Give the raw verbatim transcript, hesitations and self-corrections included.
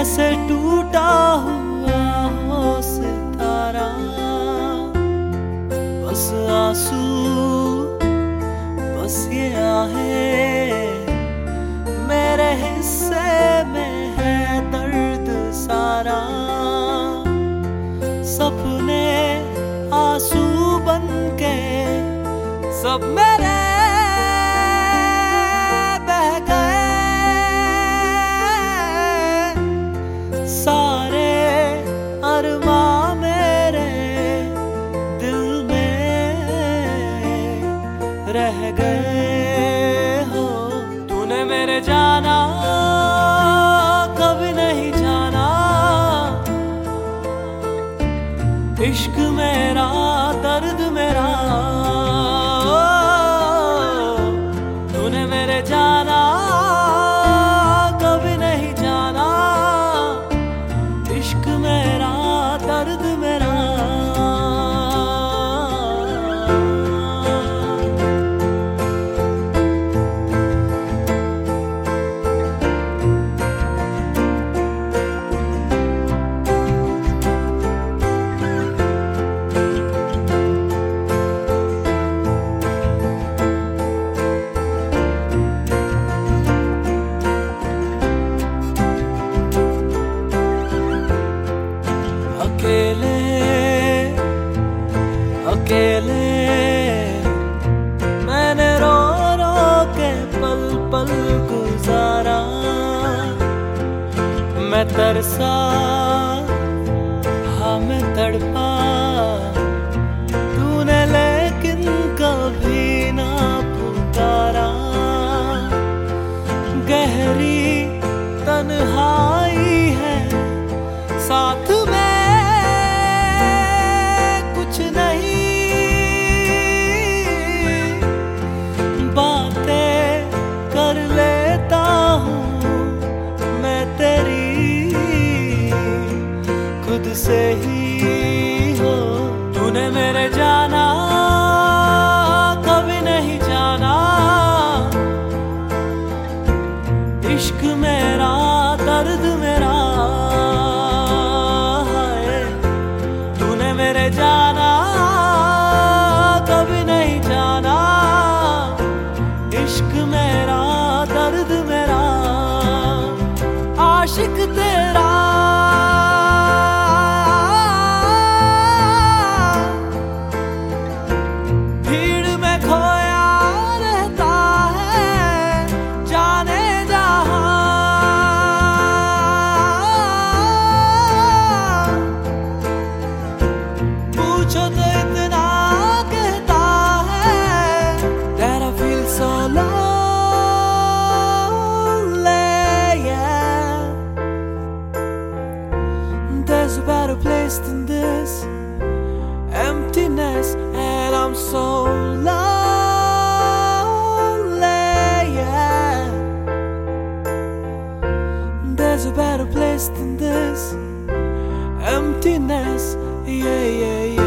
जैसे टूटा हुआ हो सितारा, बस आंसू बस ये आहें, मेरे हिस्से में है दर्द सारा। सपने आंसू बन के सब मेरे बह गए, सारे अरमां मेरे दिल में रह गए हो। तूने मेरे जाना कभी नहीं जाना, इश्क मेरा दर्द मेरा, तूने मेरे जाना कभी नहीं जाना, इश्क मेरा दर्द मेरा। अकेले अकेले मैंने रो रो के पल पल गुजारा। मैं तरसा हाँ मैं तड़पा, तूने लेकिन कभी ना पुकारा। गहरी तन्हाई है साथ में, खुद से ही हो। तूने मेरे जाना कभी नहीं जाना, इश्क मेरा दर्द मेरा है। तूने मेरे जाना कभी नहीं जाना, इश्क मेरा दर्द मेरा। आशिक तेरा There's a better place than this emptiness, and I'm so lonely, yeah. There's a better place than this emptiness, yeah, yeah, yeah.